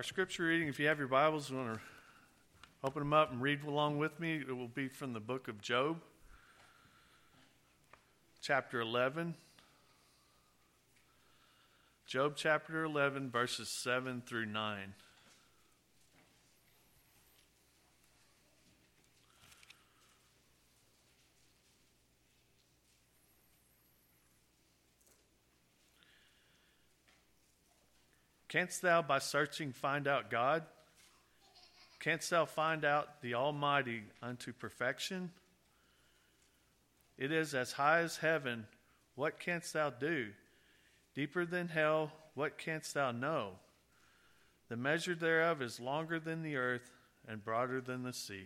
Our scripture reading, if you have your Bibles, you want to open them up and read along with me. It will be from the book of Job, chapter 11. Job chapter 11, verses 7 through 9. Canst thou by searching find out God? Canst thou find out the Almighty unto perfection? It is as high as heaven, what canst thou do? Deeper than hell, what canst thou know? The measure thereof is longer than the earth and broader than the sea.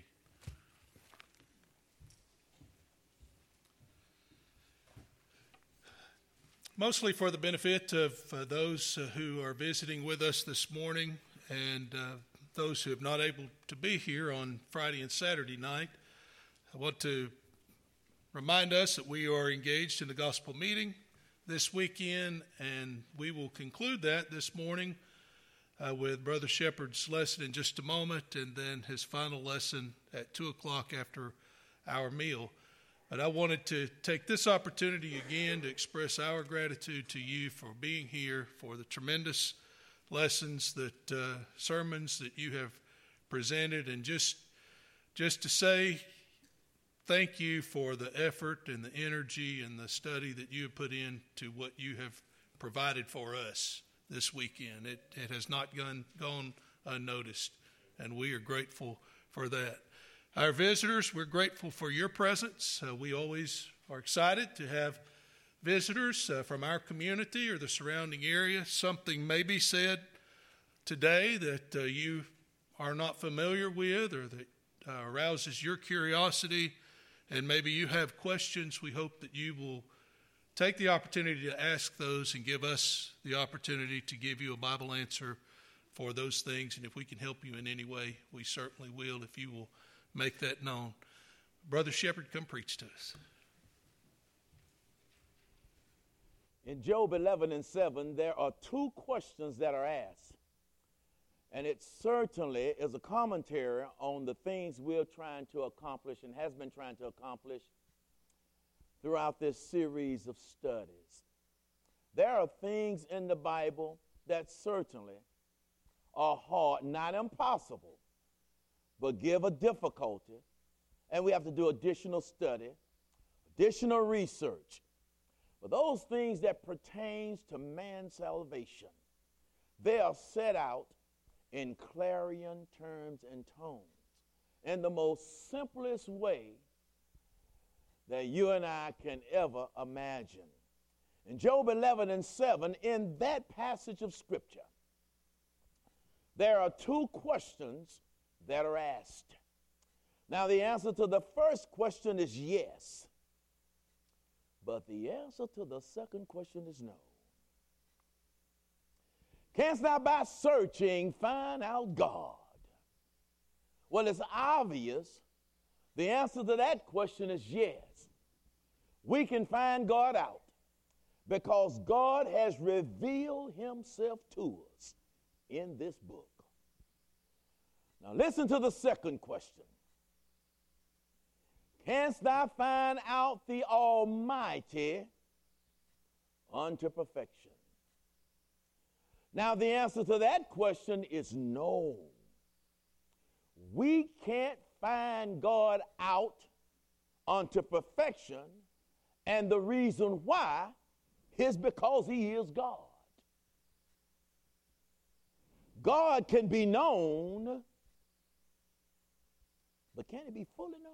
Mostly for the benefit of those who are visiting with us this morning and those who have not able to be here on Friday and Saturday night, I want to remind us that we are engaged in the gospel meeting this weekend, and we will conclude that this morning with Brother Shepherd's lesson in just a moment, and then his final lesson at 2 o'clock after our meal. But I wanted to take this opportunity again to express our gratitude to you for being here, for the tremendous lessons, sermons that you have presented, and just to say thank you for the effort and the energy and the study that you have put into what you have provided for us this weekend. It has not gone unnoticed, and we are grateful for that. Our visitors, we're grateful for your presence. We always are excited to have visitors from our community or the surrounding area. Something may be said today that you are not familiar with or that arouses your curiosity, and maybe you have questions. We hope that you will take the opportunity to ask those and give us the opportunity to give you a Bible answer for those things. And if we can help you in any way, we certainly will if you will make that known. Brother Shepherd, come preach to us. In Job 11 and 7, there are two questions that are asked. And it certainly is a commentary on the things we're trying to accomplish and has been trying to accomplish throughout this series of studies. There are things in the Bible that certainly are hard, not impossible, but give a difficulty, and we have to do additional study, additional research. But those things that pertains to man's salvation, they are set out in clarion terms and tones, in the most simplest way that you and I can ever imagine. In Job 11 and 7, in that passage of Scripture, there are two questions that are asked. Now, the answer to the first question is yes, but the answer to the second question is no. Canst thou by searching find out God? Well, it's obvious. The answer to that question is yes. We can find God out because God has revealed himself to us in this book. Now listen to the second question. Canst thou find out the Almighty unto perfection? Now the answer to that question is no. We can't find God out unto perfection, and the reason why is because he is God. God can be known, but can it be fully known?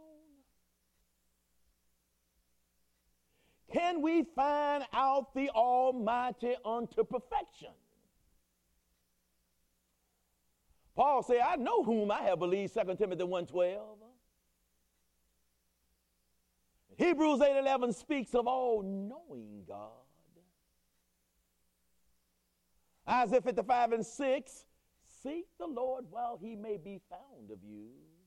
Can we find out the Almighty unto perfection? Paul said, I know whom I have believed, 2 Timothy 1:12. Hebrews 8:11 speaks of all-knowing God. Isaiah 55 and 6, seek the Lord while he may be found of you.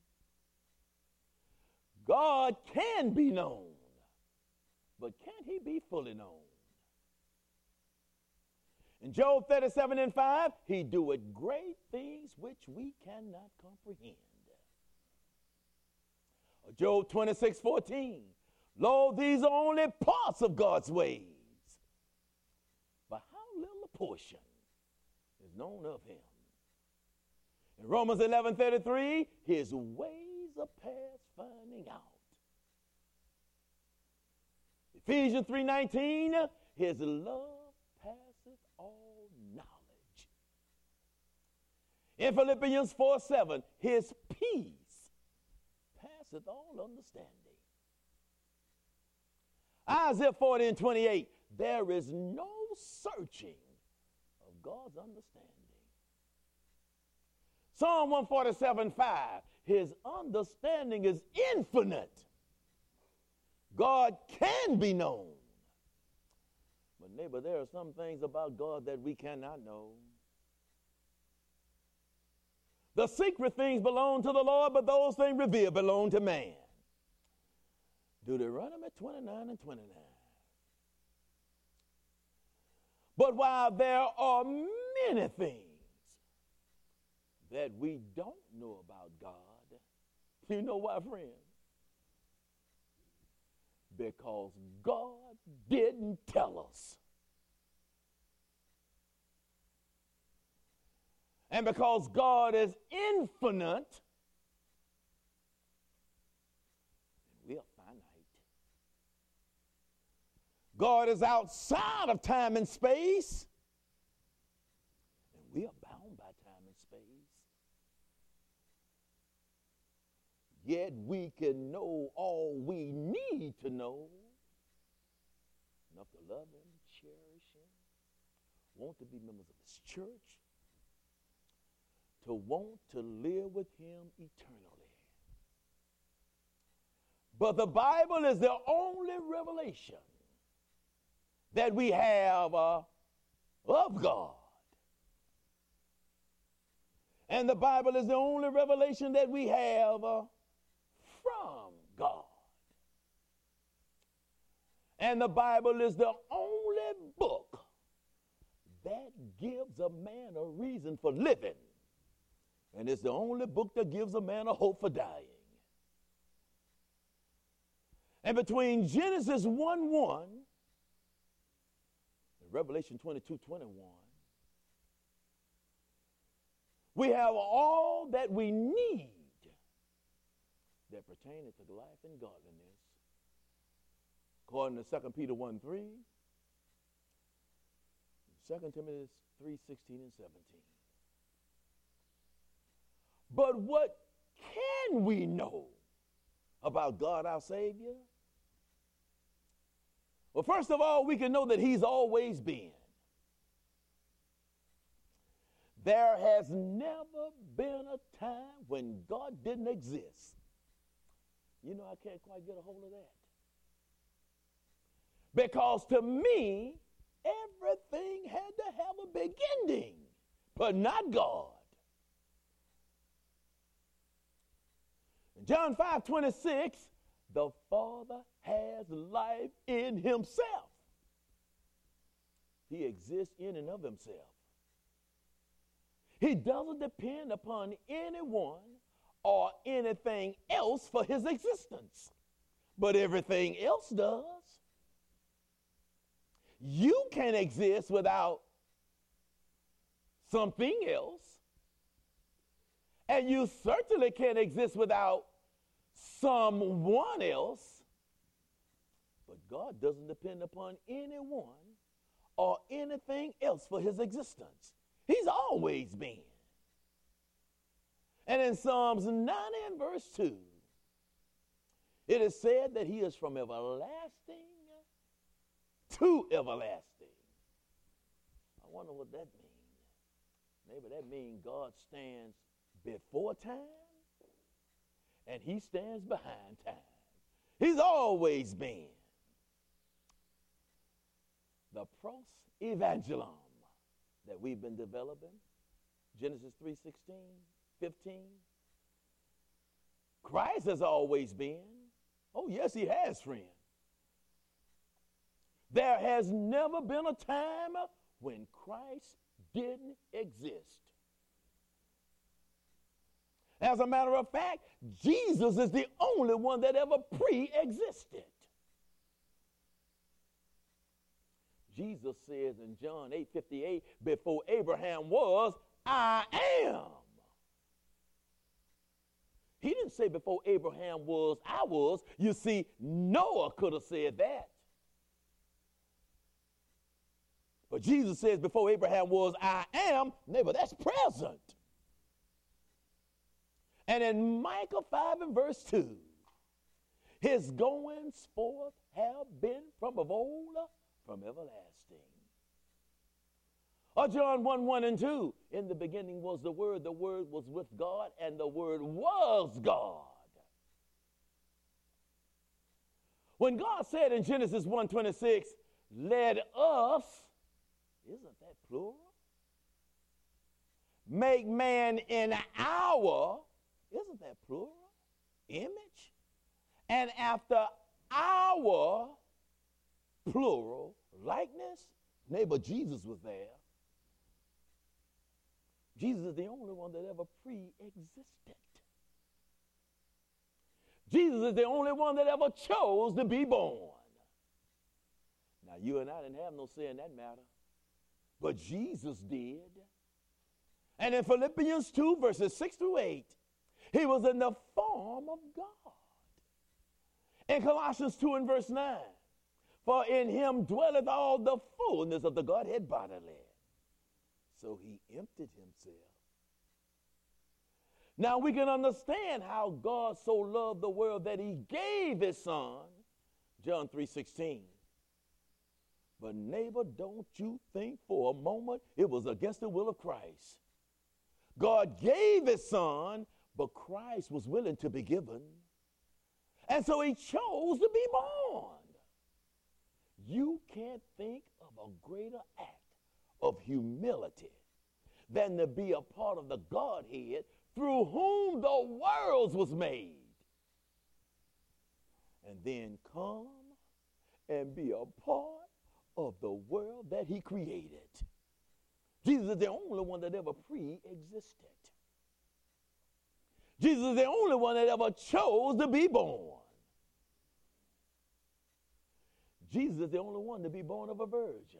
God can be known, but can he be fully known? In Job 37:5, he doeth great things which we cannot comprehend. Job 26:14, lo, these are only parts of God's ways, but how little a portion is known of him. In Romans 11:33, his ways are past finding out. Ephesians 3:19, his love passeth all knowledge. In Philippians 4:7, his peace passeth all understanding. Isaiah 40:28, there is no searching of God's understanding. Psalm 147:5, his understanding is infinite. God can be known. But neighbor, there are some things about God that we cannot know. The secret things belong to the Lord, but those things revealed belong to man. Deuteronomy 29:29. But while there are many things that we don't know about God, you know why, friend? Because God didn't tell us. And because God is infinite, we are finite. God is outside of time and space, and we are bound by time and space. Yet we can know all we need to know, enough to love him, cherish him, want to be members of his church, to want to live with him eternally. But the Bible is the only revelation that we have of God. And the Bible is the only revelation that we have from God. And the Bible is the only book that gives a man a reason for living. And it's the only book that gives a man a hope for dying. And between Genesis 1:1 and Revelation 22:21, we have all that we need that pertain to life and godliness, according to 2 Peter 1:3, 2 Timothy 3:16 and 17. But what can we know about God our Savior? Well, first of all, we can know that he's always been. There has never been a time when God didn't exist. You know, I can't quite get a hold of that. Because to me, everything had to have a beginning, but not God. In John 5:26, the Father has life in himself. He exists in and of himself. He doesn't depend upon anyone or anything else for his existence, but everything else does. You can't exist without something else, and you certainly can't exist without someone else. But God doesn't depend upon anyone or anything else for his existence. He's always been. And in Psalms 90 and verse 2, it is said that he is from everlasting to everlasting. I wonder what that means. Maybe that means God stands before time and he stands behind time. He's always been. The pros evangelum that we've been developing, Genesis 3:16, 15. Christ has always been. Oh, yes, he has, friend. There has never been a time when Christ didn't exist. As a matter of fact, Jesus is the only one that ever pre-existed. Jesus says in John 8:58, before Abraham was, I am. He didn't say before Abraham was, I was. You see, Noah could have said that. But Jesus says before Abraham was, I am. Neighbor, that's present. And in Micah 5 and verse 2, his goings forth have been from of old, from everlasting. Or John 1 and 2, in the beginning was the Word was with God, and the Word was God. When God said in Genesis 1:26, let us, isn't that plural? Make man in our, isn't that plural? Image. And after our plural likeness, neighbor, Jesus was there. Jesus is the only one that ever pre-existed. Jesus is the only one that ever chose to be born. Now, you and I didn't have no say in that matter, but Jesus did. And in Philippians 2, verses 6 through 8, he was in the form of God. In Colossians 2 and verse 9, for in him dwelleth all the fullness of the Godhead bodily. So he emptied himself. Now we can understand how God so loved the world that he gave his son, John 3:16. But neighbor, don't you think for a moment it was against the will of Christ. God gave his son, but Christ was willing to be given. And so he chose to be born. You can't think of a greater act of humility than to be a part of the Godhead through whom the world was made. And then come and be a part of the world that he created. Jesus is the only one that ever pre-existed. Jesus is the only one that ever chose to be born. Jesus is the only one to be born of a virgin.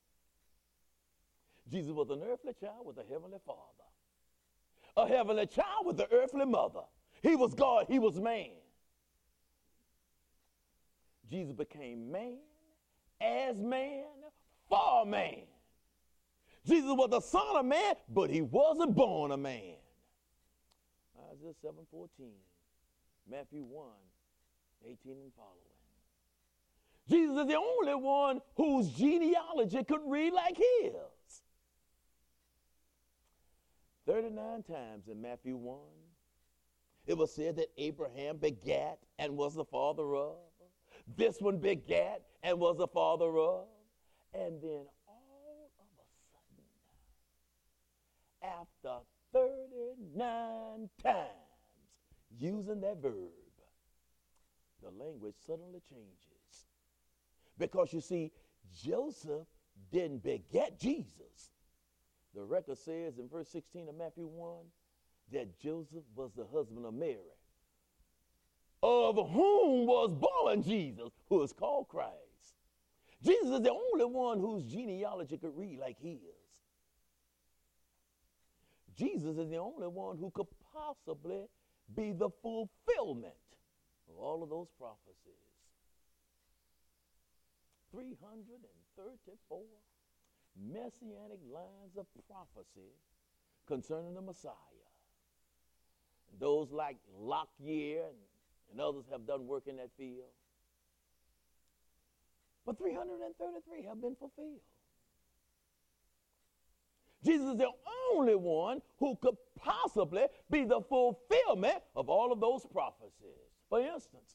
Jesus was an earthly child with a heavenly father. A heavenly child with an earthly mother. He was God, he was man. Jesus became man, as man, for man. Jesus was the son of man, but he wasn't born a man. Isaiah 7:14, Matthew 1:18 and following. Jesus is the only one whose genealogy could read like his. 39 times in Matthew 1, it was said that Abraham begat and was the father of. This one begat and was the father of. And then all of a sudden, after 39 times using that verb, the language suddenly changes. Because you see, Joseph didn't beget Jesus. The record says in verse 16 of Matthew 1 that Joseph was the husband of Mary, of whom was born Jesus, who is called Christ. Jesus is the only one whose genealogy could read like his. Jesus is the only one who could possibly be the fulfillment of all of those prophecies. 334 messianic lines of prophecy concerning the Messiah. Those like Lockyer and others have done work in that field. But 333 have been fulfilled. Jesus is the only one who could possibly be the fulfillment of all of those prophecies. For instance,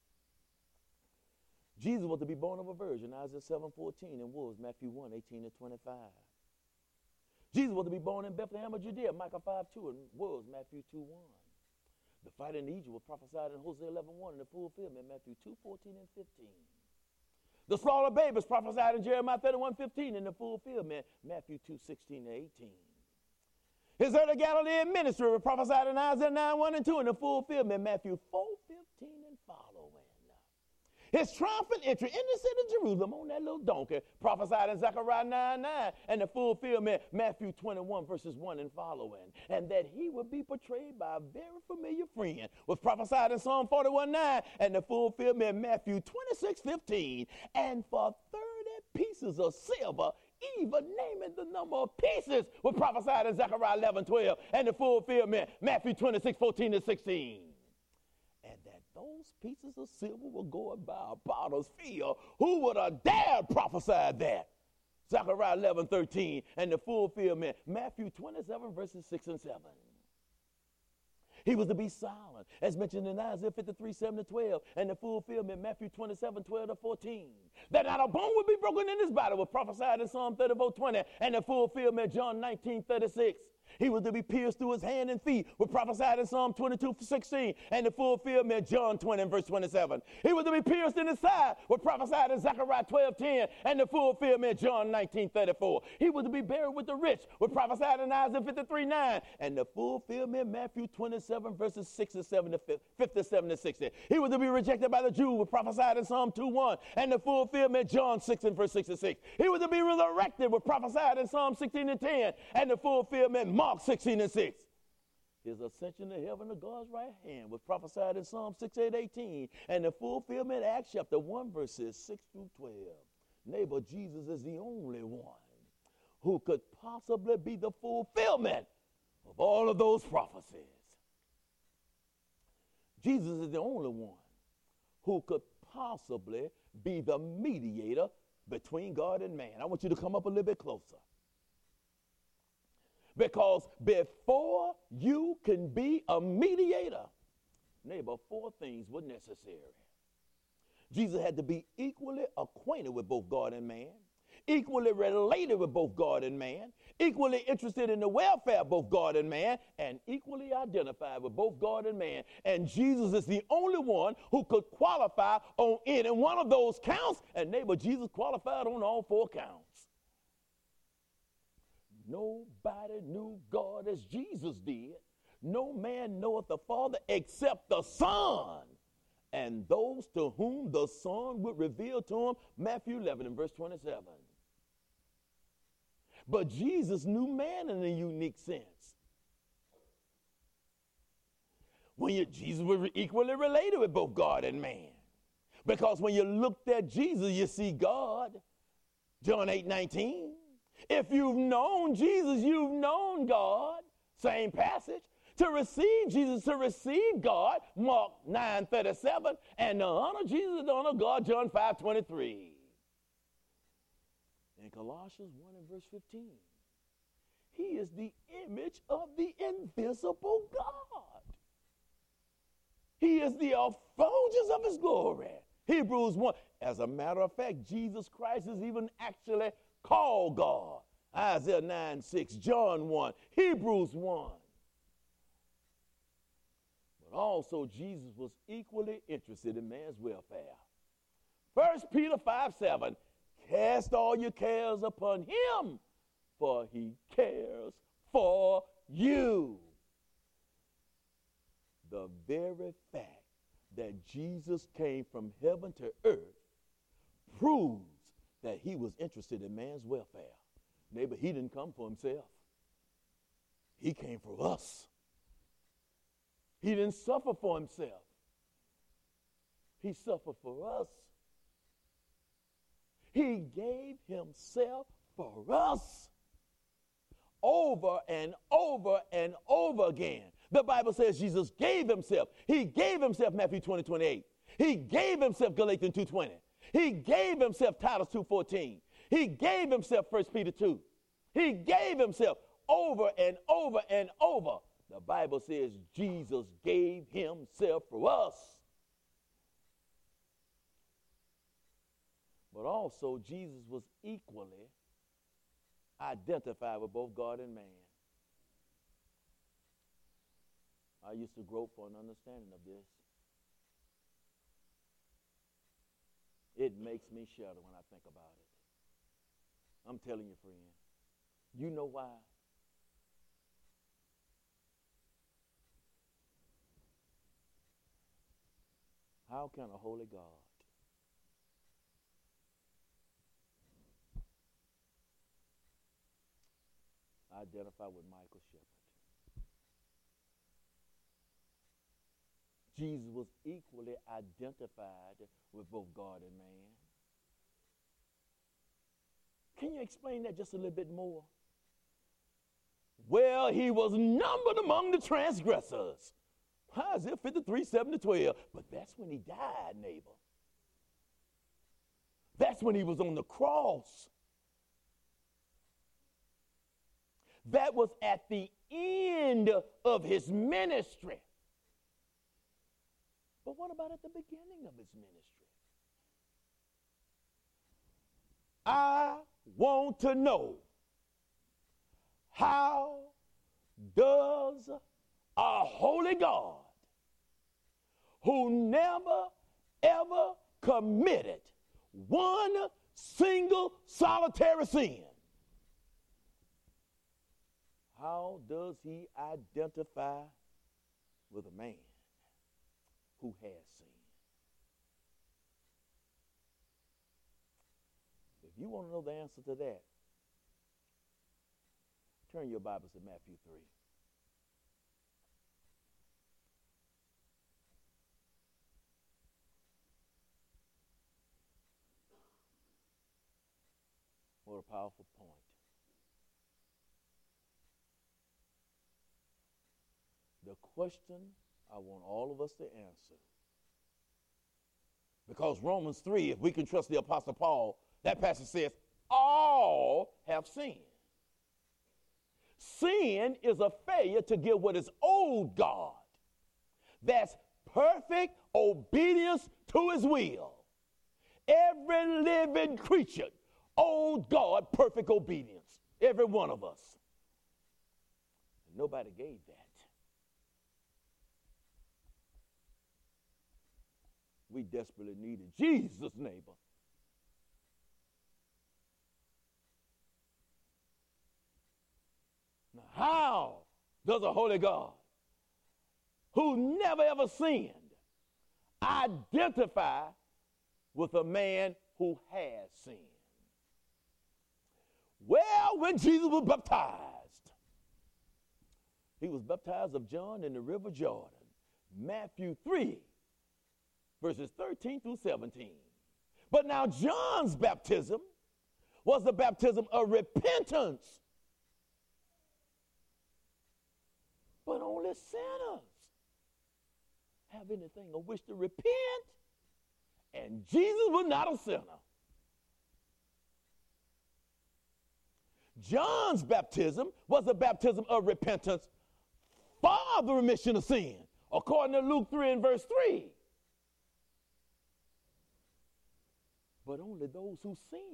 Jesus was to be born of a virgin, Isaiah 7:14, and was Matthew 1:18 to 25. Jesus was to be born in Bethlehem of Judea, Micah 5:2, and was Matthew 2:1. The fight in Egypt was prophesied in Hosea 11:1, and the fulfillment, Matthew 2:14 and 15. The slaughter of babies prophesied in Jeremiah 31:15 in the fulfillment, Matthew 2:16-18. His early Galilean ministry was prophesied in Isaiah 9:1 and 2 in the fulfillment, Matthew 4:15 and following. His triumphant entry in the city of Jerusalem on that little donkey, prophesied in Zechariah 9:9 and the fulfillment, Matthew 21:1 and following. And that he would be portrayed by a very familiar friend was prophesied in Psalm 41:9 and the fulfillment, Matthew 26:15. And for 30 pieces of silver, even naming the number of pieces, was prophesied in Zechariah 11:12 and the fulfillment, Matthew 26:14-16. And that those pieces of silver were going by a potter's field. Who would have dared prophesy that? Zechariah 11:13 and the fulfillment, Matthew 27:6 and 7. He was to be silent, as mentioned in Isaiah 53:7-12, and the fulfillment, Matthew 27:12-14. That not a bone would be broken in his body was prophesied in Psalm 34:20, and the fulfillment, John 19:36. He was to be pierced through his hand and feet, was prophesied in Psalm 22:16, and the fulfillment, John 20:27. He was to be pierced in his side, was prophesied in Zechariah 12:10, and the fulfillment, John 19:34. He was to be buried with the rich, was prophesied in Isaiah 53:9, and the fulfillment, Matthew 27:57-60. He was to be rejected by the Jews, was prophesied in Psalm 2:1, and the fulfillment, John 6:66. He was to be resurrected, was prophesied in Psalm 16:10, and the fulfillment, Mark 16:6. His ascension to heaven to God's right hand was prophesied in Psalm 6:8-18, and the fulfillment, Acts chapter 1:6-12. Neighbor, Jesus is the only one who could possibly be the fulfillment of all of those prophecies. Jesus is the only one who could possibly be the mediator between God and man. I want you to come up a little bit closer. Because before you can be a mediator, neighbor, 4 things were necessary. Jesus had to be equally acquainted with both God and man, equally related with both God and man, equally interested in the welfare of both God and man, and equally identified with both God and man. And Jesus is the only one who could qualify on any one of those counts. And neighbor, Jesus qualified on all 4 counts. Nobody knew God as Jesus did. No man knoweth the Father except the Son, and those to whom the Son would reveal to him, Matthew 11:27. But Jesus knew man in a unique sense. Jesus was equally related with both God and man. Because when you looked at Jesus, you see God. John 8:19. If you've known Jesus, you've known God. Same passage. To receive Jesus, to receive God, Mark 9:37. And to honor Jesus, to honor God, John 5:23. In Colossians 1:15, he is the image of the invisible God. He is the effulgence of his glory. Hebrews 1. As a matter of fact, Jesus Christ is even actually called God. Isaiah 9:6, John 1, Hebrews 1. But also Jesus was equally interested in man's welfare. 1 Peter 5:7, cast all your cares upon him, for he cares for you. The very fact that Jesus came from heaven to earth proves that he was interested in man's welfare. Neighbor, he didn't come for himself. He came for us. He didn't suffer for himself. He suffered for us. He gave himself for us over and over and over again. The Bible says Jesus gave himself. He gave himself, Matthew 20:28. He gave himself, Galatians 2:20. He gave himself, Titus 2:14. He gave himself, 1 Peter 2. He gave himself over and over and over. The Bible says Jesus gave himself for us. But also Jesus was equally identified with both God and man. I used to grope for an understanding of this. It makes me shudder when I think about it. I'm telling you, friend. You know why? How can a holy God identify with Michael Shepherd? Jesus was equally identified with both God and man. Can you explain that just a little bit more? Well, he was numbered among the transgressors. Isaiah 53, 7 to 12. But that's when he died, neighbor. That's when he was on the cross. That was at the end of his ministry. But what about at the beginning of his ministry? I want to know, how does a holy God who never ever committed one single solitary sin, how does he identify with a man who has sinned? If you want to know the answer to that, turn your Bibles to Matthew 3. What a powerful point. The question I want all of us to answer, because Romans 3, if we can trust the Apostle Paul, that passage says, all have sinned. Sin is a failure to give what is owed God. That's perfect obedience to his will. Every living creature owed God perfect obedience. Every one of us. Nobody gave that. We desperately needed Jesus, neighbor. Now, how does a holy God who never ever sinned identify with a man who has sinned? Well, when Jesus was baptized, he was baptized of John in the river Jordan. Matthew 3, verses 13 through 17. But now John's baptism was the baptism of repentance. But only sinners have anything of which to repent. And Jesus was not a sinner. John's baptism was a baptism of repentance for the remission of sin, according to Luke 3 and verse 3. But only those who sinned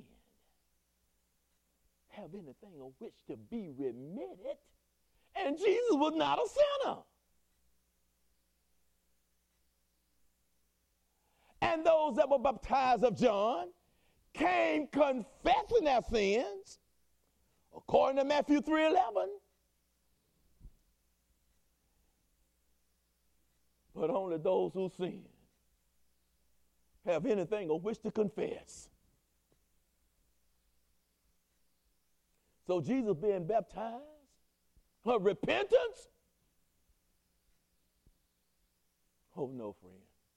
have anything of which to be remitted. And Jesus was not a sinner. And those that were baptized of John came confessing their sins, according to Matthew 3:11. But only those who sin have anything of which to confess. So Jesus being baptized of repentance? Oh no, friend.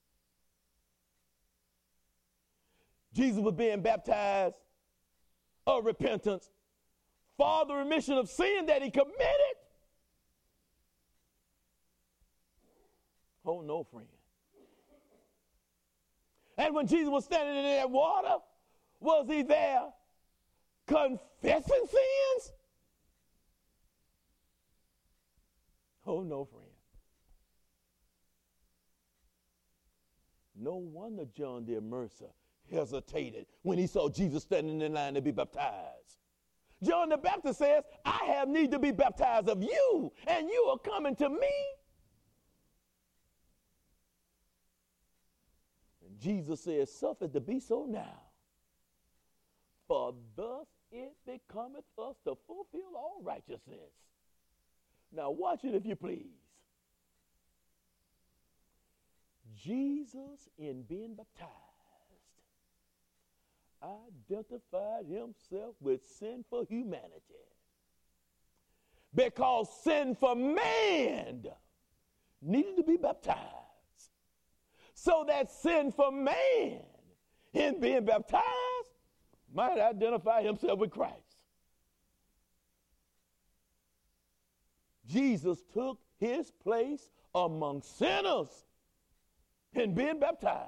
Jesus was being baptized of repentance for the remission of sin that he committed? Oh no, friend. And when Jesus was standing in that water, was he there confessing sins? Oh no, friend. No wonder John the Immerser hesitated when he saw Jesus standing in line to be baptized. John the Baptist says, I have need to be baptized of you, and you are coming to me. And Jesus says, suffer to be so now. For thus it becometh us to fulfill all righteousness. Now watch it if you please. Jesus, in being baptized, identified himself with sinful humanity. Because sinful man needed to be baptized. So that sinful man, in being baptized, might identify himself with Christ. Jesus took his place among sinners in being baptized,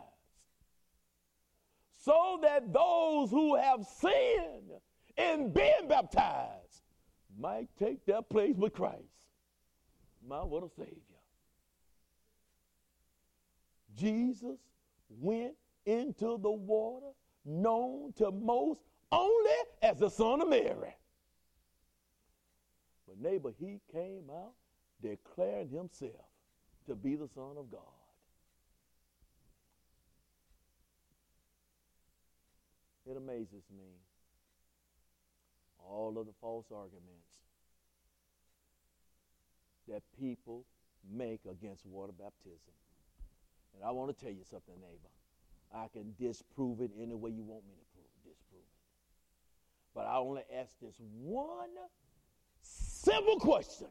so that those who have sinned in being baptized might take their place with Christ. My, what a Savior. Jesus went into the water known to most only as the Son of Mary. But neighbor, he came out declaring himself to be the Son of God. It amazes me, all of the false arguments that people make against water baptism. And I want to tell you something, neighbor. I can disprove it any way you want me to disprove it. But I only ask this one simple question.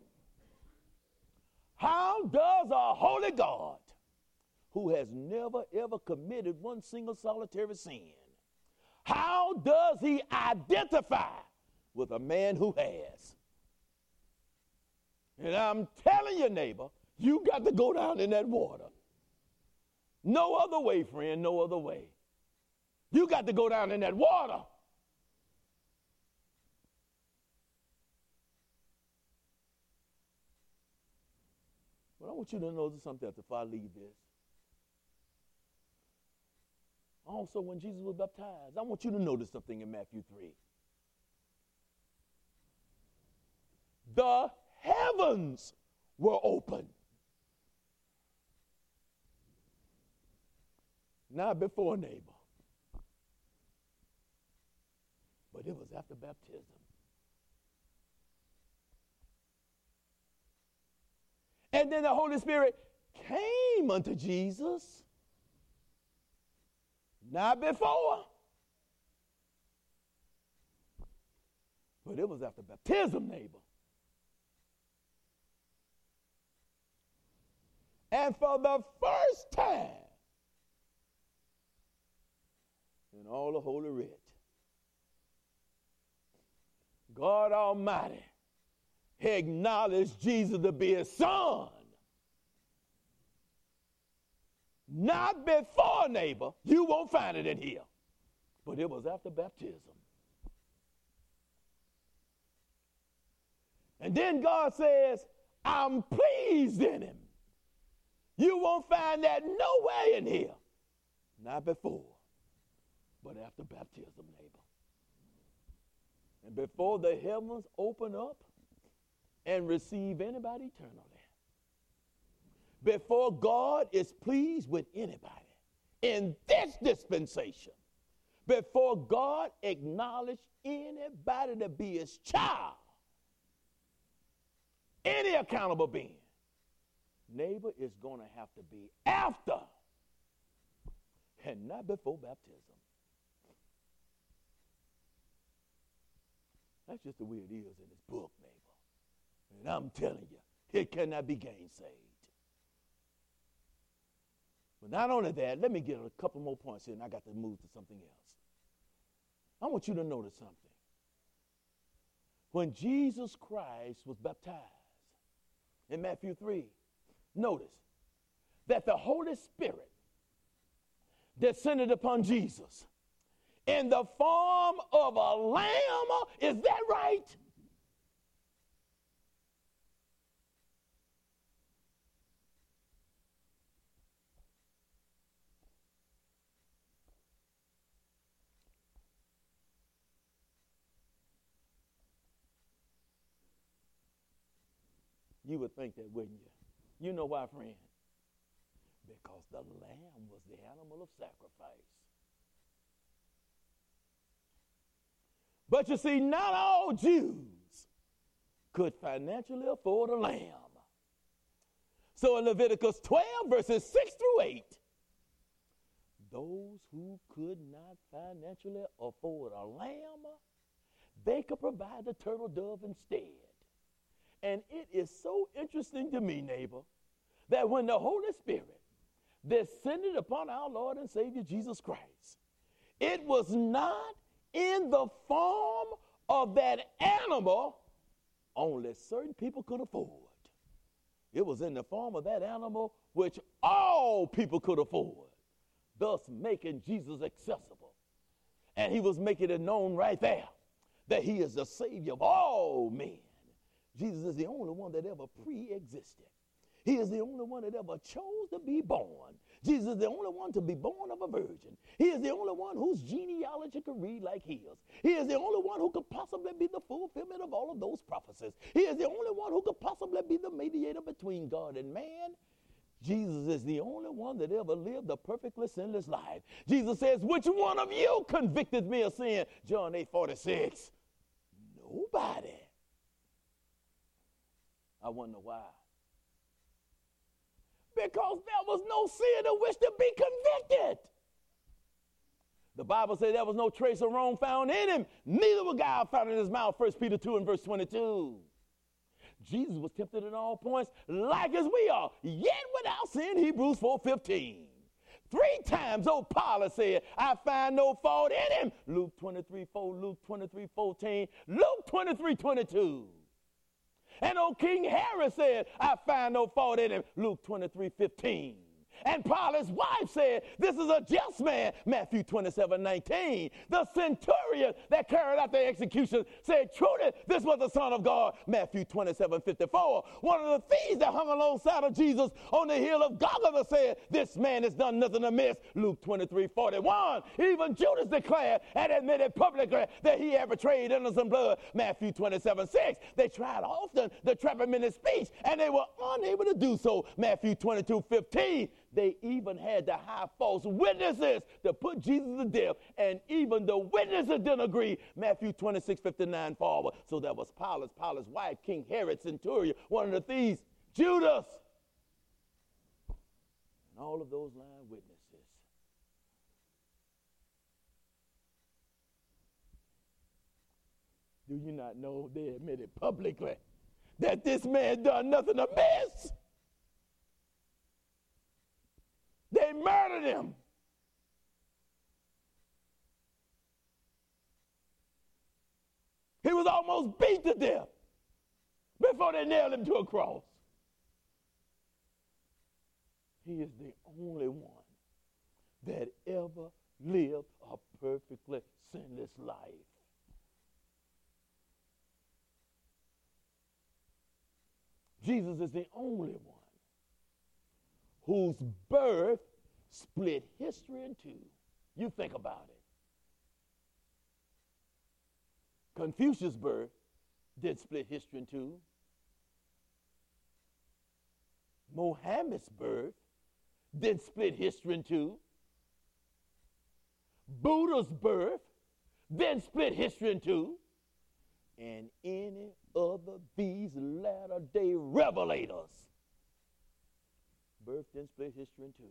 How does a holy God, who has never ever committed one single solitary sin, how does he identify with a man who has? And I'm telling you, neighbor, you got to go down in that water. No other way, friend, no other way. You got to go down in that water. But I want you to know something else before I leave this. Also, when Jesus was baptized, I want you to notice something in Matthew 3. The heavens were open. Not before, neighbor, but it was after baptism. And then the Holy Spirit came unto Jesus. Not before, but it was after baptism, neighbor. And for the first time in all the Holy Writ, God Almighty acknowledged Jesus to be his son. Not before, neighbor. You won't find it in here. But it was after baptism. And then God says, I'm pleased in him. You won't find that nowhere in here. Not before, but after baptism, neighbor. And before the heavens open up and receive anybody eternally. Before God is pleased with anybody in this dispensation, before God acknowledged anybody to be his child, any accountable being, neighbor, is going to have to be after and not before baptism. That's just the way it is in this book, neighbor. And I'm telling you, it cannot be gainsaid. But not only that, let me get a couple more points here, and I got to move to something else. I want you to notice something. When Jesus Christ was baptized in Matthew 3, notice that the Holy Spirit descended upon Jesus in the form of a lamb. Is that right? You would think that, wouldn't you? You know why, friend? Because the lamb was the animal of sacrifice. But you see, not all Jews could financially afford a lamb. So in Leviticus 12, verses 6 through 8, those who could not financially afford a lamb, they could provide the turtle dove instead. And it is so interesting to me, neighbor, that when the Holy Spirit descended upon our Lord and Savior Jesus Christ, it was not in the form of that animal only certain people could afford. It was in the form of that animal which all people could afford, thus making Jesus accessible. And he was making it known right there that he is the Savior of all men. Jesus is the only one that ever pre-existed. He is the only one that ever chose to be born. Jesus is the only one to be born of a virgin. He is the only one whose genealogy could read like his. He is the only one who could possibly be the fulfillment of all of those prophecies. He is the only one who could possibly be the mediator between God and man. Jesus is the only one that ever lived a perfectly sinless life. Jesus says, which one of you convicted me of sin? John 8:46. Nobody. I wonder why. Because there was no sin in which to be convicted. The Bible says there was no trace of wrong found in him, neither was guile found in his mouth, 1 Peter 2 and verse 22. Jesus was tempted in all points, like as we are, yet without sin, Hebrews 4:15. 3 times old Pilate said, I find no fault in him. Luke 23:4, Luke 23:14, Luke 23:22. And old King Herod said, I find no fault in him, Luke 23:15. And Pilate's wife said, this is a just man, Matthew 27:19. The centurion that carried out the execution said, truly, this was the Son of God, Matthew 27:54. One of the thieves that hung alongside of Jesus on the hill of Golgotha said, this man has done nothing amiss, Luke 23:41. Even Judas declared and admitted publicly that he had betrayed innocent blood, Matthew 27:6. They tried often to trap him in his speech, and they were unable to do so, Matthew 22:15. They even had to hire false witnesses to put Jesus to death, and even the witnesses didn't agree, Matthew 26:59 forward. So that was Pilate's wife, King Herod, centurion, one of the thieves, Judas, and all of those lying witnesses. Do you not know they admitted publicly that this man done nothing amiss? They murdered him. He was almost beat to death before they nailed him to a cross. He is the only one that ever lived a perfectly sinless life. Jesus is the only one whose birth split history in two. You think about it. Confucius' birth did split history in two. Mohammed's birth did split history in two. Buddha's birth did split history in two. And any other these latter-day revelators, birth didn't split history in two.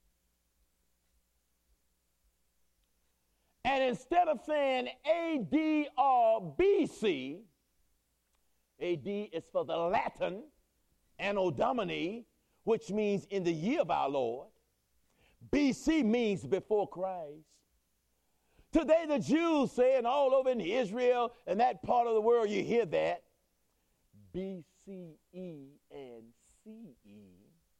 And instead of saying AD or BC, AD is for the Latin Anno Domini, which means in the year of our Lord. BC means before Christ. Today the Jews say, and all over in Israel and that part of the world you hear that, BCE and CE.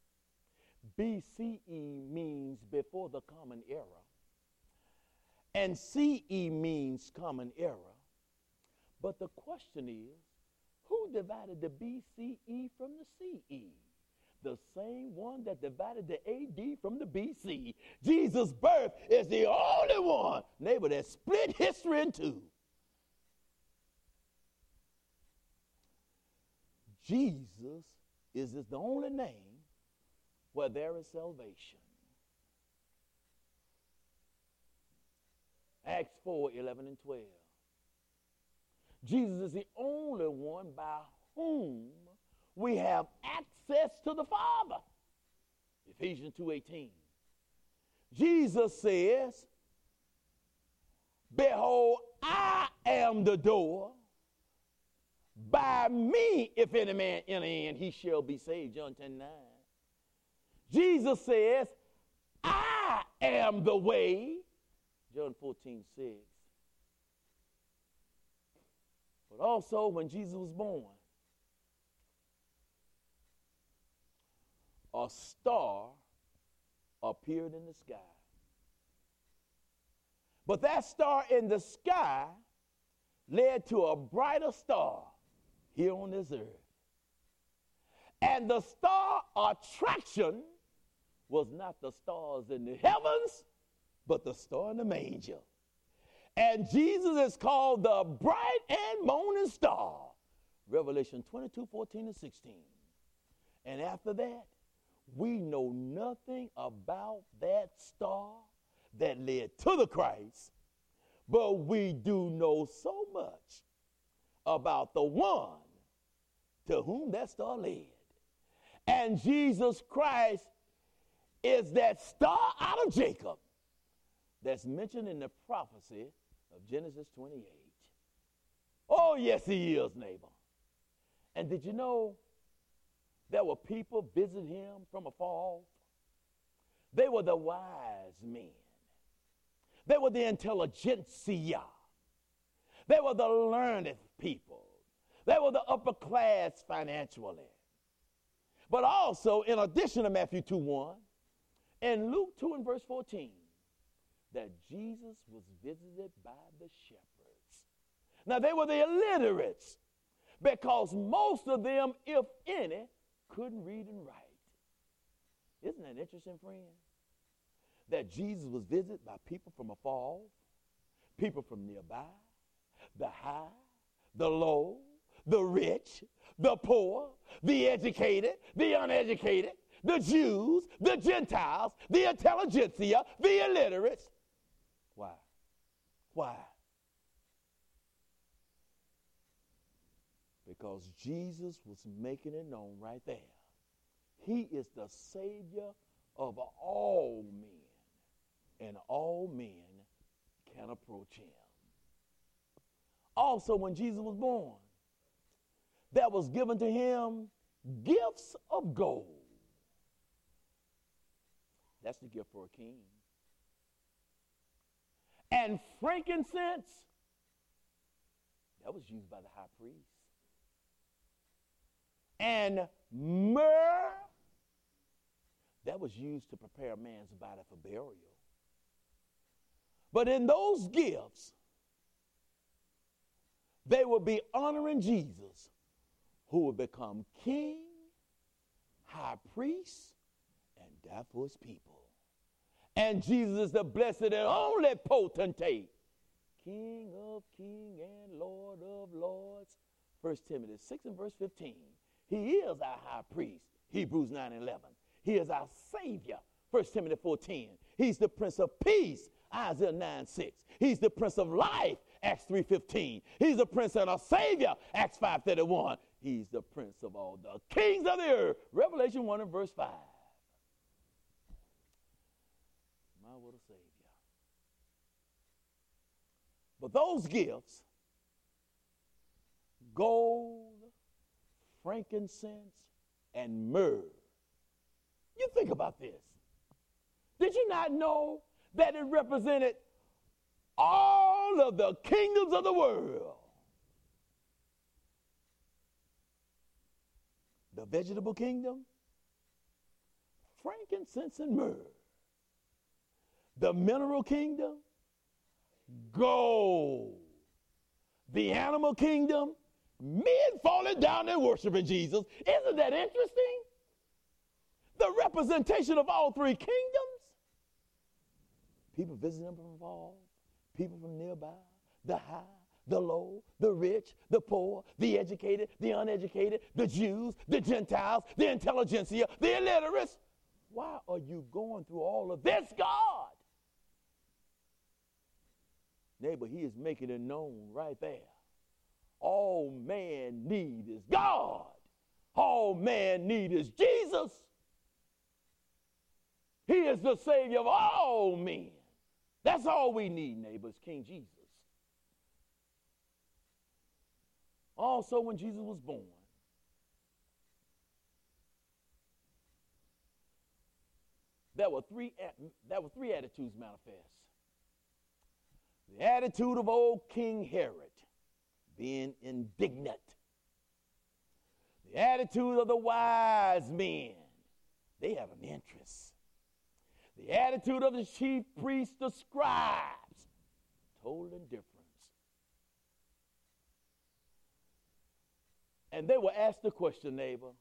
BCE means before the common era, and CE means common era. But the question is, who divided the BCE from the CE? The same one that divided the AD from the BC. Jesus' birth is the only one, neighbor, that split history in two. Jesus is the only name where there is salvation. Acts 4, 11 and 12. Jesus is the only one by whom we have access to the Father. Ephesians 2:18. Jesus says, behold, I am the door. By me, if any man enter in, he shall be saved. John 10:9. Jesus says, I am the way. John 14:6. But also, when Jesus was born, a star appeared in the sky. But that star in the sky led to a brighter star here on this earth. And the star attraction was not the stars in the heavens, but the star in the manger. And Jesus is called the bright and morning star. Revelation 22:14 and 16. And after that, we know nothing about that star that led to the Christ, but we do know so much about the one to whom that star led. And Jesus Christ is that star out of Jacob that's mentioned in the prophecy of Genesis 28. Oh, yes, he is, neighbor. And did you know there were people visiting him from afar off? They were the wise men. They were the intelligentsia. They were the learned people. They were the upper class financially. But also, in addition to Matthew 2:1, and Luke 2 and verse 14, that Jesus was visited by the shepherds. Now, they were the illiterates because most of them, if any, couldn't read and write. Isn't that interesting, friend? That Jesus was visited by people from afar off, people from nearby, the high, the low, the rich, the poor, the educated, the uneducated, the Jews, the Gentiles, the intelligentsia, the illiterates. Why? Why? Because Jesus was making it known right there. He is the Savior of all men, and all men can approach him. Also, when Jesus was born, there was given to him gifts of gold. That's the gift for a king. And frankincense, that was used by the high priest. And myrrh, that was used to prepare a man's body for burial. But in those gifts, they will be honoring Jesus, who will become king, high priest, and die for his people. And Jesus is the blessed and only potentate, King of kings and Lord of lords. 1 Timothy 6 and verse 15. He is our high priest, Hebrews 9 and 11. He is our Savior, 1 Timothy 4:10. He's the Prince of Peace, Isaiah 9:6. He's the Prince of Life, Acts 3:15. He's the Prince and our Savior, Acts 5:31. He's the Prince of all the kings of the earth, Revelation 1 and verse 5. My, what a Savior. But those gifts, gold, frankincense, and myrrh. You think about this. Did you not know that it represented all of the kingdoms of the world? The vegetable kingdom, frankincense and myrrh. The mineral kingdom, gold. The animal kingdom, men falling down and worshiping Jesus. Isn't that interesting? The representation of all three kingdoms. People visiting them from afar, people from nearby, the high, the low, the rich, the poor, the educated, the uneducated, the Jews, the Gentiles, the intelligentsia, the illiterates. why are you going through all of this, God? Neighbor, he is making it known right there. All man need is God. All man need is Jesus. He is the Savior of all men. That's all we need, neighbors, King Jesus. Also, when Jesus was born, there were three attitudes manifest. The attitude of old King Herod, being indignant. The attitude of the wise men, they have an interest. The attitude of the chief priests, the scribes, total indifference. And they were asked the question, neighbor,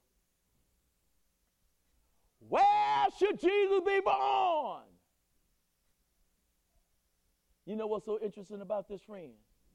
where should Jesus be born? You know what's so interesting about this, friend?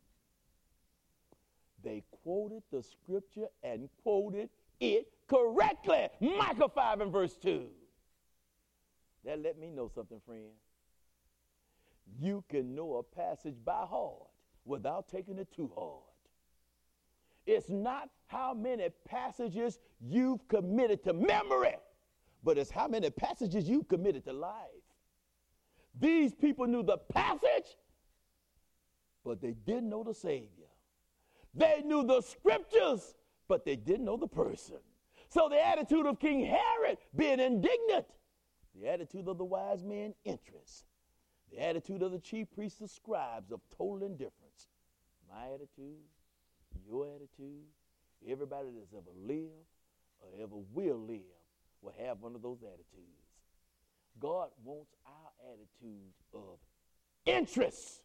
They quoted the scripture and quoted it correctly. Micah 5 and verse 2. That let me know something, friend. You can know a passage by heart without taking it too hard. It's not how many passages you've committed to memory, but it's how many passages you've committed to life. These people knew the passage, but they didn't know the Savior. They knew the scriptures, but they didn't know the person. So the attitude of King Herod, being indignant. The attitude of the wise men, interest. The attitude of the chief priests, the scribes, of total indifference. My attitude, your attitude, everybody that's ever lived or ever will live will have one of those attitudes. God wants our attitude of interest.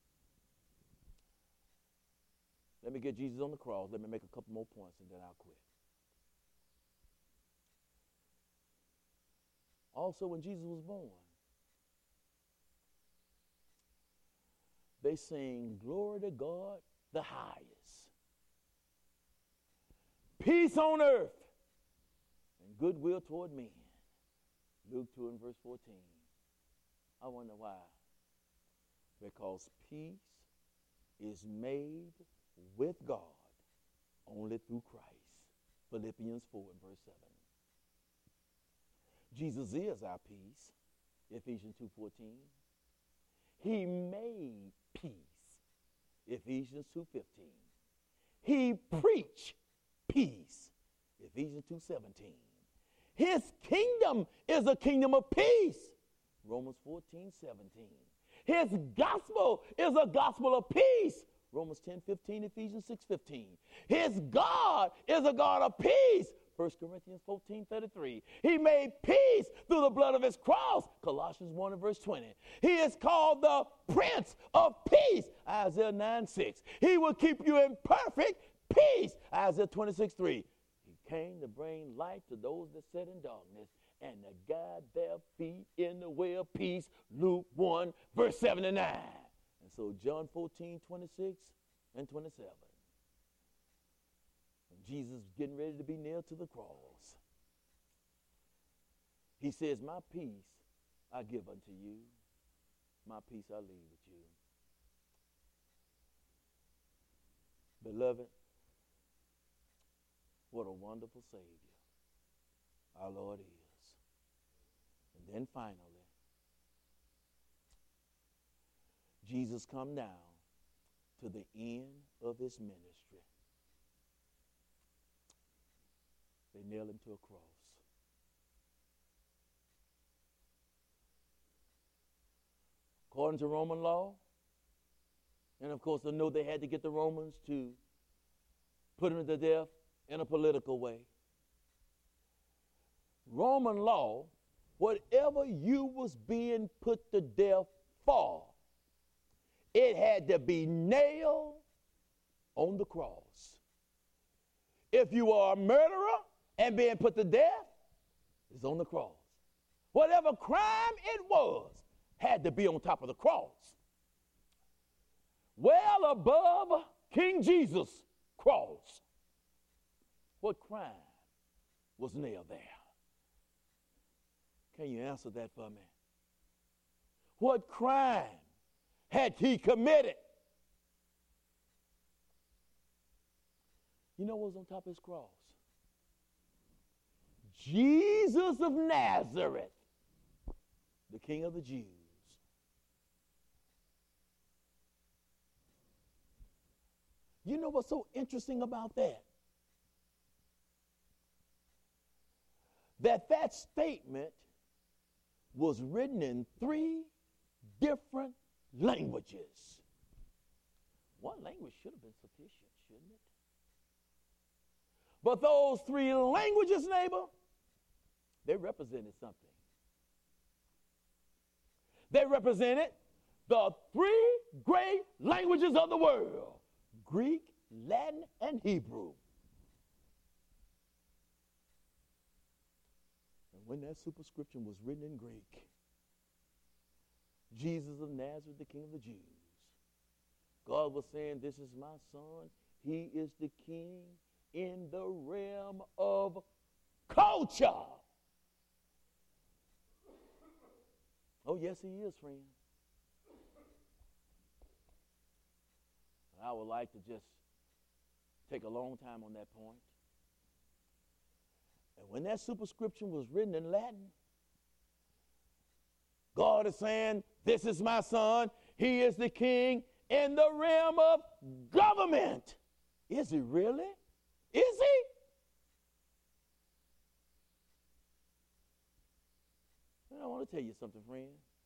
Let me get Jesus on the cross. Let me make a couple more points and then I'll quit. Also, when Jesus was born, they sing, glory to God, the highest. Peace on earth and goodwill toward men. Luke 2 and verse 14. I wonder why. Because peace is made with God only through Christ. Philippians 4 and verse 7. Jesus is our peace. Ephesians 2:14. He made peace. Ephesians 2:15. He preached peace. Ephesians 2:17. His kingdom is a kingdom of peace. Romans 14:17. His gospel is a gospel of peace. Romans 10:15, Ephesians 6:15. His God is a God of peace. 1 Corinthians 14:33. He made peace through the blood of his cross. Colossians 1 and verse 20. He is called the Prince of Peace. Isaiah 9:6. He will keep you in perfect peace. Isaiah 26:3. He came to bring light to those that sit in darkness and to guide their feet in the way of peace. Luke 1 verse 7 and 9. And so John 14:26 and 27. Jesus getting ready to be nailed to the cross. He says, my peace I give unto you. My peace I leave with you. Beloved, what a wonderful Savior our Lord is. And then finally, Jesus come down to the end of his ministry. They nailed him to a cross. According to Roman law, and of course I know they had to get the Romans to put him to death in a political way. Roman law, whatever you was being put to death for, it had to be nailed on the cross. If you are a murderer and being put to death, it's on the cross. Whatever crime it was had to be on top of the cross. Well above King Jesus' cross. What crime was nailed there? Can you answer that for me? What crime had he committed? You know what was on top of his cross? Jesus of Nazareth, the King of the Jews. You know what's so interesting about that? That statement was written in 3 different languages. One language should have been sufficient, shouldn't it? But those 3 languages, neighbor, they represented something. They represented the 3 great languages of the world: Greek, Latin, and Hebrew. And when that superscription was written in Greek, Jesus of Nazareth, the King of the Jews, God was saying, this is my son. He is the king in the realm of culture. Oh, yes, he is, friend. I would like to just take a long time on that point. And when that superscription was written in Latin, God is saying, this is my son. He is the king in the realm of government. Is he really? Is he? And I want to tell you something, friend.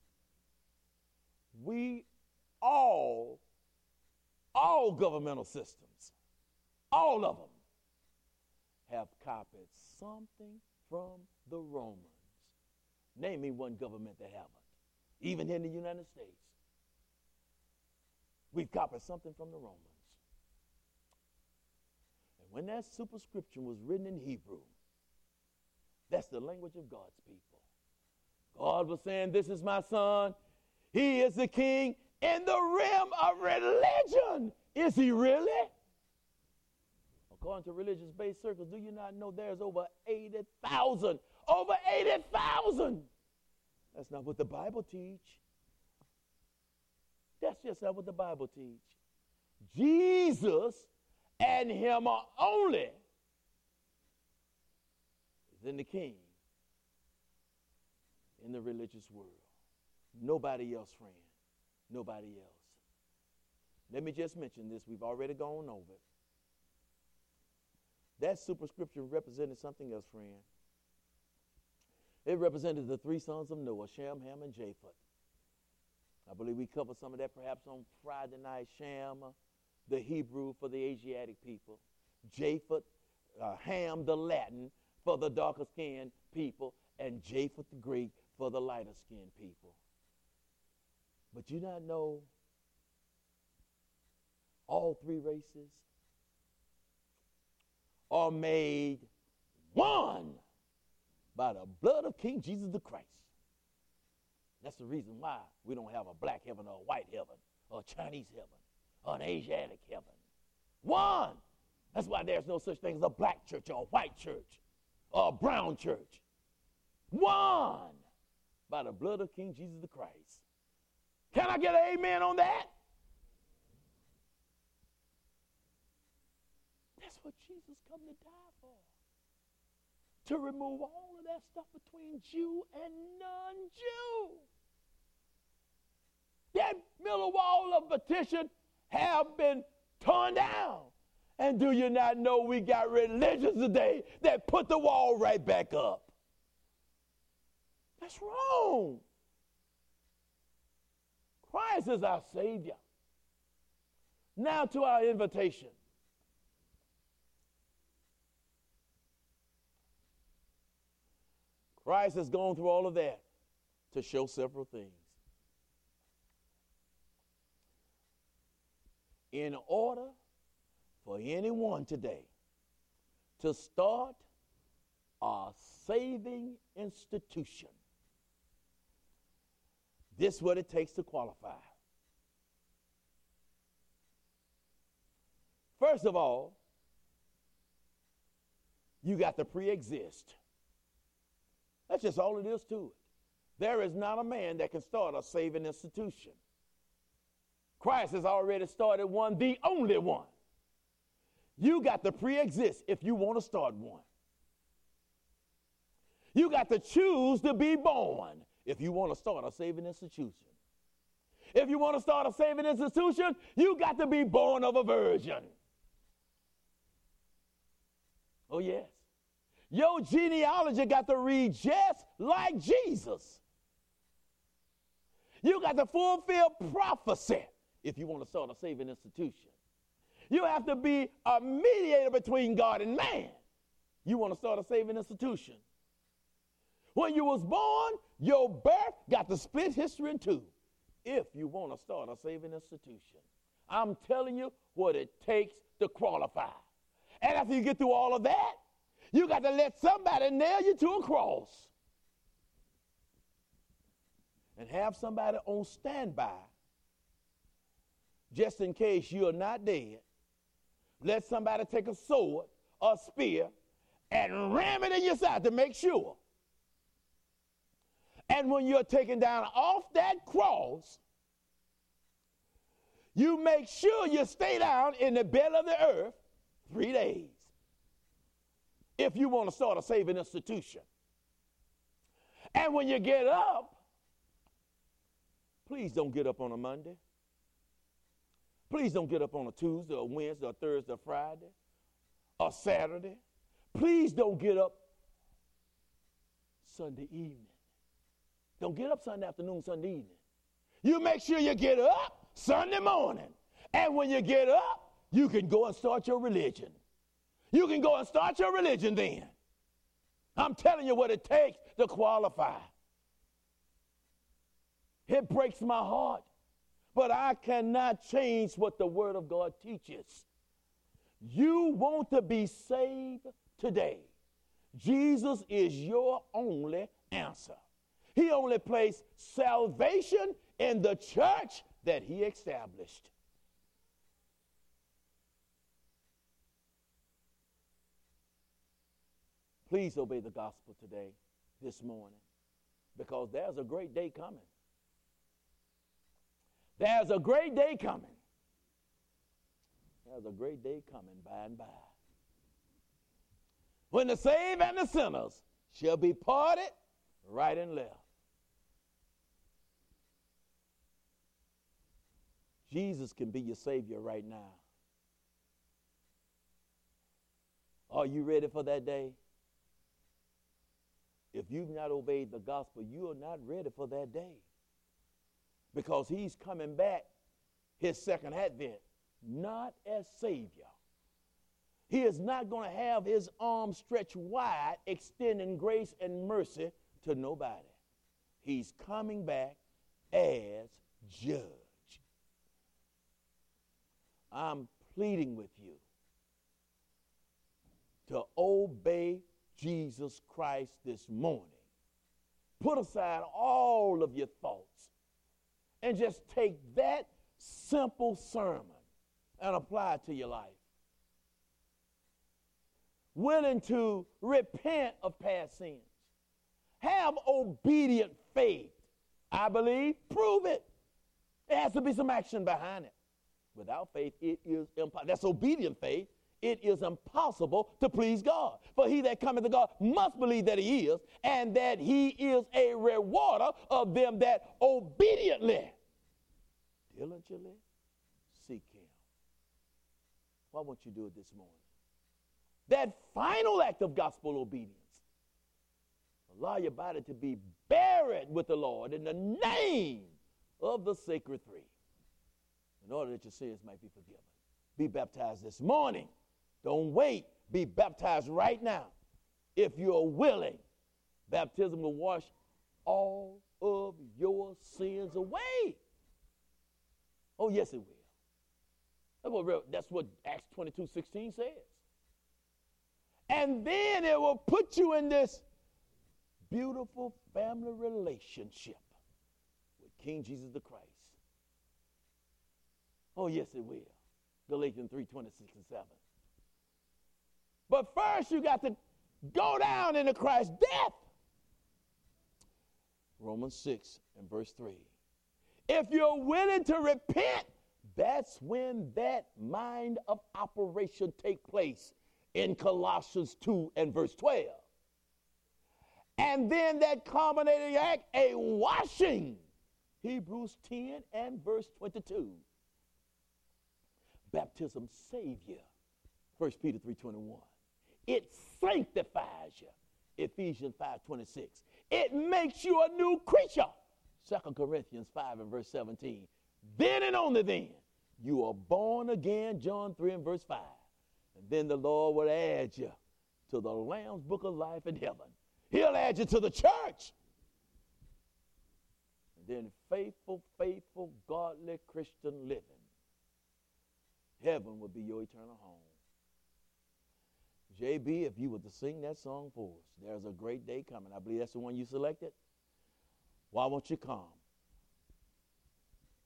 We all governmental systems, all of them, have copied something from the Romans. Name me one government that haven't. Even in the United States, we've copied something from the Romans. And when that superscription was written in Hebrew, that's the language of God's people. God was saying, this is my son. He is the king in the realm of religion. Is he really? According to religious-based circles, do you not know there's over 80,000? Over 80,000! That's not what the Bible teach. That's just not what the Bible teach. Jesus and him are only is in the king in the religious world. Nobody else, friend. Nobody else. Let me just mention this. We've already gone over it. That superscription represented something else, friend. It represented the 3 sons of Noah, Shem, Ham, and Japheth. I believe we covered some of that perhaps on Friday night. Shem, the Hebrew for the Asiatic people. Japheth, Ham, the Latin for the darker skinned people. And Japheth, the Greek, for the lighter skinned people. But you not know all 3 races are made one by the blood of King Jesus the Christ. That's the reason why we don't have a black heaven or a white heaven or a Chinese heaven or an Asiatic heaven. One. That's why there's no such thing as a black church or a white church or a brown church. One by the blood of King Jesus the Christ. Can I get an amen on that? That's what Jesus come to die for. To remove all of that stuff between Jew and non-Jew. That middle wall of partition have been torn down. And do you not know we got religions today that put the wall right back up? That's wrong. Christ is our Savior. Now to our invitation. Christ has gone through all of that to show several things. In order for anyone today to start a saving institution, this is what it takes to qualify. First of all, you got to pre-exist. That's just all it is to it. There is not a man that can start a saving institution. Christ has already started one, the only one. You got to pre-exist if you want to start one. You got to choose to be born if you want to start a saving institution. If you want to start a saving institution, you got to be born of a virgin. Oh, yes. Your genealogy got to read just like Jesus. You got to fulfill prophecy if you want to start a saving institution. You have to be a mediator between God and man. You want to start a saving institution. When you was born, your birth got to split history in two if you want to start a saving institution. I'm telling you what it takes to qualify. And after you get through all of that, you got to let somebody nail you to a cross and have somebody on standby just in case you're not dead. Let somebody take a sword or a spear and ram it in your side to make sure. And when you're taken down off that cross, you make sure you stay down in the belly of the earth 3 days if you want to start a saving institution. And when you get up, please don't get up on a Monday. Please don't get up on a Tuesday or Wednesday or Thursday or Friday or Saturday. Please don't get up Sunday evening. Don't get up Sunday afternoon, Sunday evening. You make sure you get up Sunday morning. And when you get up, you can go and start your religion. You can go and start your religion then. I'm telling you what it takes to qualify. It breaks my heart, but I cannot change what the Word of God teaches. You want to be saved today. Jesus is your only answer. He only placed salvation in the church that he established. Please obey the gospel today, this morning, because there's a great day coming. There's a great day coming. There's a great day coming by and by, when the saved and the sinners shall be parted right and left. Jesus can be your Savior right now. Are you ready for that day? If you've not obeyed the gospel, you are not ready for that day. Because he's coming back, his second advent, not as Savior. He is not going to have his arms stretched wide, extending grace and mercy to nobody. He's coming back as judge. I'm pleading with you to obey Jesus Christ this morning. Put aside all of your thoughts and just take that simple sermon and apply it to your life. Willing to repent of past sins. Have obedient faith. I believe, prove it. There has to be some action behind it. Without faith, it is impossible. That's obedient faith. It is impossible to please God. For he that cometh to God must believe that he is, and that he is a rewarder of them that obediently, diligently seek him. Why won't you do it this morning? That final act of gospel obedience. Allow your body to be buried with the Lord in the name of the sacred three, in order that your sins might be forgiven. Be baptized this morning. Don't wait. Be baptized right now. If you're willing, baptism will wash all of your sins away. Oh, yes, it will. That's what Acts 22:16 says. And then it will put you in this beautiful family relationship with King Jesus the Christ. Oh, yes, it will. Galatians 3:26-7. But first, you got to go down into Christ's death, Romans 6 and verse 3. If you're willing to repent, that's when that mind of operation take place in Colossians 2 and verse 12. And then that culminating act, a washing, Hebrews 10 and verse 22. Baptism saves you, 1 Peter 3:21. It sanctifies you, Ephesians 5:26. It makes you a new creature, 2 Corinthians 5 and verse 17. Then and only then, you are born again, John 3 and verse 5. And then the Lord will add you to the Lamb's Book of Life in heaven. He'll add you to the church. And then faithful, godly Christian living. Heaven will be your eternal home. JB, if you were to sing that song for us, there's a great day coming. I believe that's the one you selected. Why won't you come?